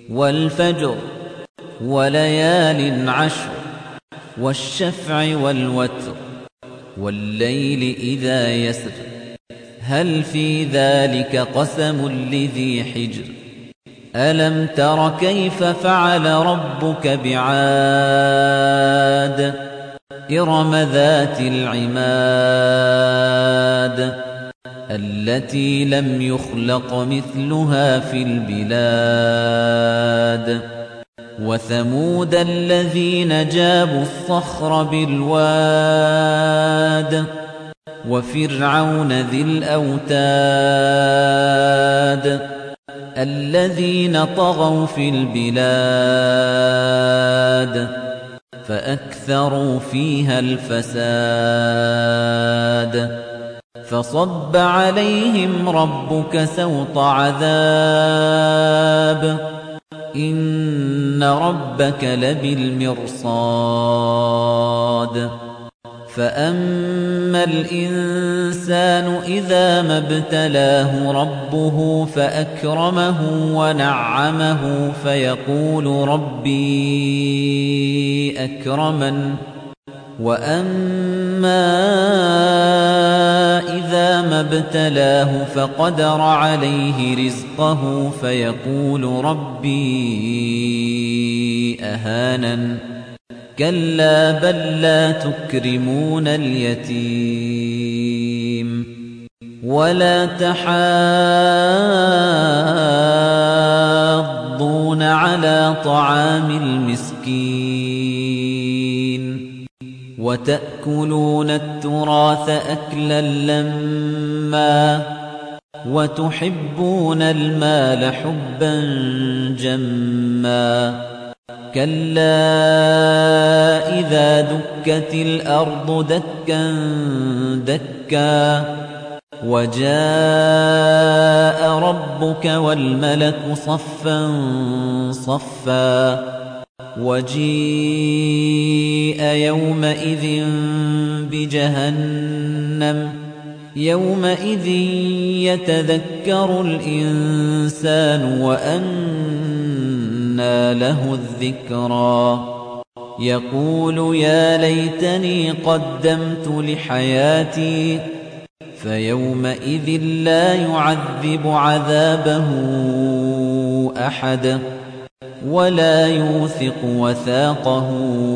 وَالْفَجْرِ وَلَيَالٍ عَشْرٍ وَالشَّفْعِ وَالْوَتْرِ وَاللَّيْلِ إِذَا يَسْرِ هَلْ فِي ذَلِكَ قَسَمٌ لِّذِي حِجْرٍ أَلَمْ تَرَ كَيْفَ فَعَلَ رَبُّكَ بِعَادٍ إِرَمَ ذَاتِ الْعِمَادِ الَّتِي لَمْ يُخْلَقْ مِثْلُهَا فِي الْبِلَادِ وَثَمُودَ الَّذِينَ جَابُوا الصَّخْرَ بِالْوَادِ وَفِرْعَوْنَ ذِي الْأَوْتَادِ الَّذِينَ طَغَوْا فِي الْبِلَادِ فَأَكْثَرُوا فِيهَا الْفَسَادَ فَصَبَّ عَلَيْهِمْ رَبُّكَ سَوْطَ عَذَابٍ إِنَّ رَبَّكَ لَبِالْمِرْصَادِ فَأَمَّا الْإِنسَانُ إِذَا مَا ابْتَلَاهُ رَبُّهُ فَأَكْرَمَهُ وَنَعَّمَهُ فَيَقُولُ رَبِّي أَكْرَمَنِ وَأَمَّا إِذَا مَا ابْتَلَاهُ فَقَدَرَ عَلَيْهِ رِزْقَهُ فَيَقُولُ رَبِّي أَهَانَنِ كَلَّا بَل لَّا تُكْرِمُونَ الْيَتِيمَ وَلَا تَحَاضُّونَ عَلَىٰ طَعَامِ الْمِسْكِينِ وَتَأْكُلُونَ التُّرَاثَ أَكْلًا لَّمًّا وَتُحِبُّونَ الْمَالَ حُبًّا جَمًّا كَلَّا إِذَا دُكَّتِ الْأَرْضُ دَكًّا دَكًّا وَجَاءَ رَبُّكَ وَالْمَلَكُ صَفًّا صَفًّا وَجِيءَ يَوْمَئِذٍ بِجَهَنَّمَ يَوْمَئِذٍ يَتَذَكَّرُ الْإِنسَانُ وَأَنَّىٰ لَهُ الذِّكْرَىٰ يَقُولُ يَا لَيْتَنِي قَدَّمْتُ لِحَيَاتِي فَيَوْمَئِذٍ لَّا يُعَذِّبُ عَذَابَهُ أَحَدٌ وَلَا يُوثِقُ وَثَاقَهُ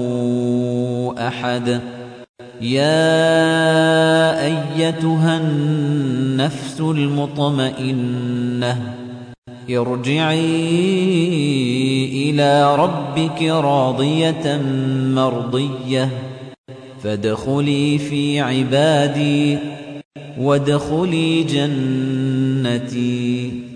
أَحَدٌ يَا أَيَّتُهَا النَّفْسُ الْمُطْمَئِنَّةُ ارْجِعِي إِلَىٰ رَبِّكِ رَاضِيَةً مَّرْضِيَّةً فَادْخُلِي فِي عِبَادِي وَادْخُلِي جَنَّتِي